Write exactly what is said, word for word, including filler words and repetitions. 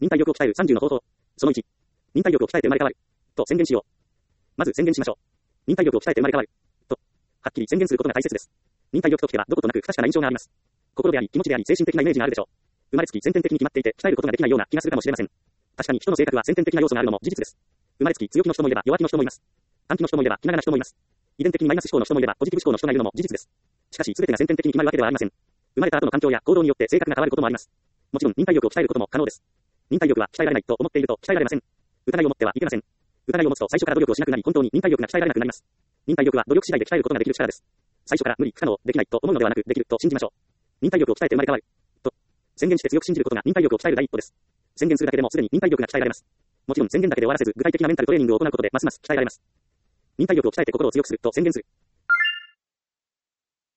忍耐力を鍛えるさんじゅうの方法。そのいち。忍耐力を鍛えて生まれ変わる。と宣言しよう。まず宣言しましょう。忍耐力を鍛えて生まれ変わる。と。はっきり宣言することが大切です。忍耐力ときてはどことなく不確かな印象があります。心であり、気持ちであり、精神的なイメージがあるでしょう。生まれつき先天的に決まっていて、鍛えることができないような気がするかもしれません。確かに人の性格は先天的な要素があるのも事実です。生まれつき強気の人もいれば弱気の人もいます。短気の人もいれば気長な人もいます。遺伝的にマイナス思考の人もいればポジティブ思考の人がいるのも事実です。しかし全てが先天的に決まるわけではありません。生まれた後の環境や行動によって性格が変わることもあります。もちろん忍耐力を鍛えることも可能です。忍耐力は鍛えられないと思っていると鍛えられません。疑いを持ってはいけません。疑いを持つと最初から努力をしなくなり本当に忍耐力が鍛えられなくなります。忍耐力は努力次第で鍛えることができる力です。最初から無理不可能できないと思うのではなくできると信じましょう。忍耐力を鍛えて生まれ変わる。と宣言して強く信じることが忍耐力を鍛える第一歩です。宣言するだけでもすでに忍耐力が鍛えられます。もちろん宣言だけで終わらせず具体的なメンタルトレーニングを行うことでますます鍛えられます。忍耐力を鍛えて心を強くすると宣言する。